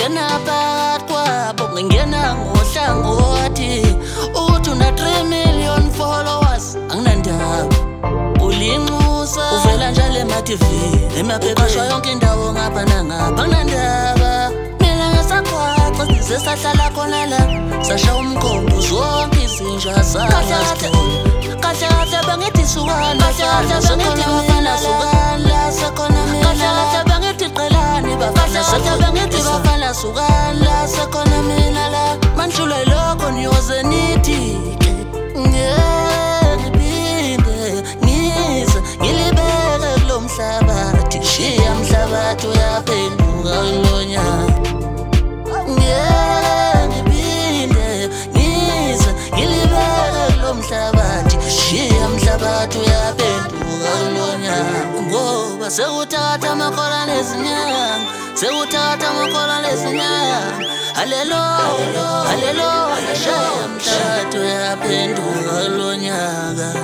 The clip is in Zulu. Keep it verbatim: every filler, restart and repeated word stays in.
ngena phakathi kwabo ngingena ngohlangothi uthi una three million followers anginandaba ulinxusa uvela njalo ema-T V emaphepha yonke indawo ngapha nangapha anginandaba mina ngesakhwaxa size sahlala khona la sasha umkhombo zonke izinja zakhona kahle kahle bangithi sukana kahle bangithi bafana sukana sekhona mina kahle kahle bangithi qelani bafana kahle bangithi bafana sukana sekhona mina la manjule lokho niyoze nithi ngiyibinde ngize ngilibele kulo mhlabathi shiya mhlabathi uyaphenduka kulonyaka ngiyibinde ngize ngilibele kulo mhlabathi shiya mhlabathi uyaphenduka kulonyaka ngoba sekuthatha amakhola nezinyanga sekuthatha amakhola nezinyanga haleluya haleluya shiya mhlabathi uyaphenduka kulonyaka